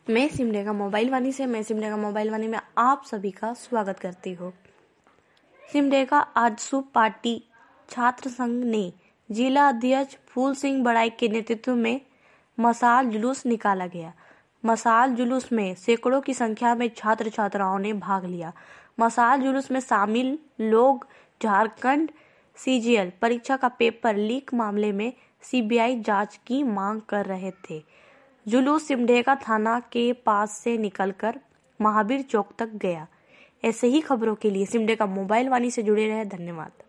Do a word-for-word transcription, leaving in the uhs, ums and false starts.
मैं सिमडेगा मोबाइल वाणी से मैं सिमडेगा मोबाइल वाणी में आप सभी का स्वागत करती हूँ। सिमडेगा आजसू पार्टी छात्र संघ ने जिला अध्यक्ष फूल सिंह बड़ाई के नेतृत्व में मशाल जुलूस निकाला गया। मशाल जुलूस में सैकड़ों की संख्या में छात्र छात्राओं ने भाग लिया। मशाल जुलूस में शामिल लोग झारखंड सीजीएल परीक्षा का पेपर लीक मामले में सीबीआई जांच की मांग कर रहे थे। जुलूस सिमडेगा थाना के पास से निकलकर महावीर चौक तक गया। ऐसे ही खबरों के लिए सिमडेगा मोबाइल वाणी से जुड़े रहे। धन्यवाद।